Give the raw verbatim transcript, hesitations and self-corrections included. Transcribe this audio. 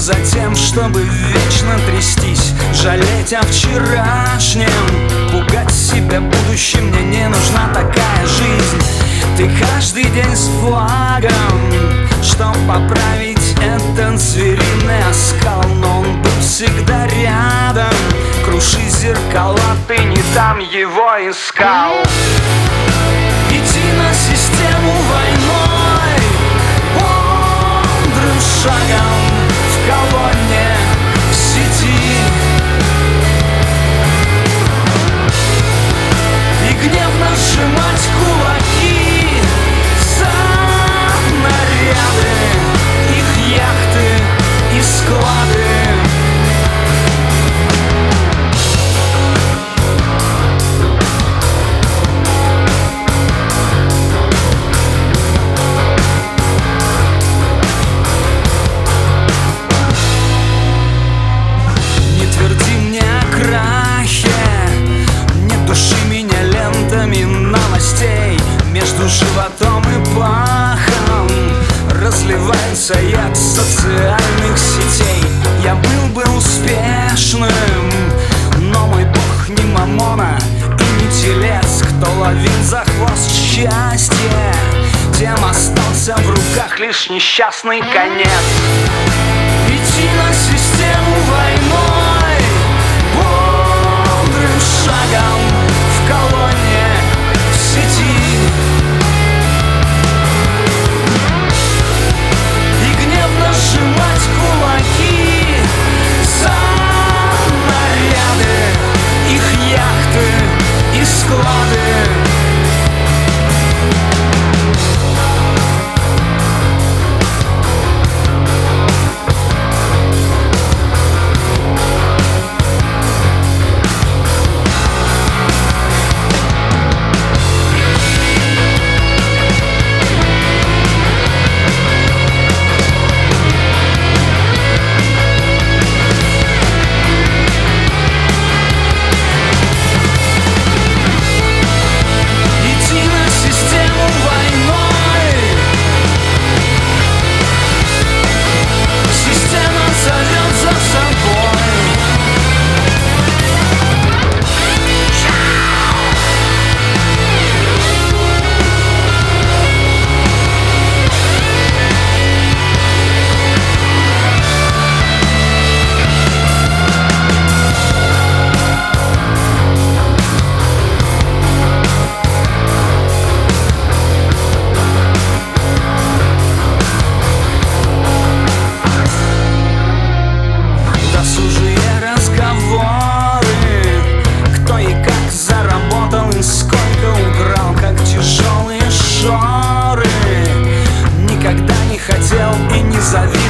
за тем, чтобы вечно трястись, жалеть о вчерашнем, пугать себя будущим. Мне не нужна такая жизнь. Ты каждый день с флагом, чтоб поправить этот звериный оскал, но он был всегда рядом. Круши зеркала, ты не там его искал. Иди на систему войной бодрым шагом в колонне, в сети, и гневно сжимать кулаки за наряды, их яхты и склады. Между животом и пахом разливается яд социальных сетей. Я был бы успешным, но мой бог не мамона и не телец, кто ловил за хвост счастье, тем остался в руках лишь несчастный конец. Идти на систему войной бодрым шагом в колонне, в сети, сжимать кулаки за наряды, их яхты и склады. Никогда не хотел и не завидел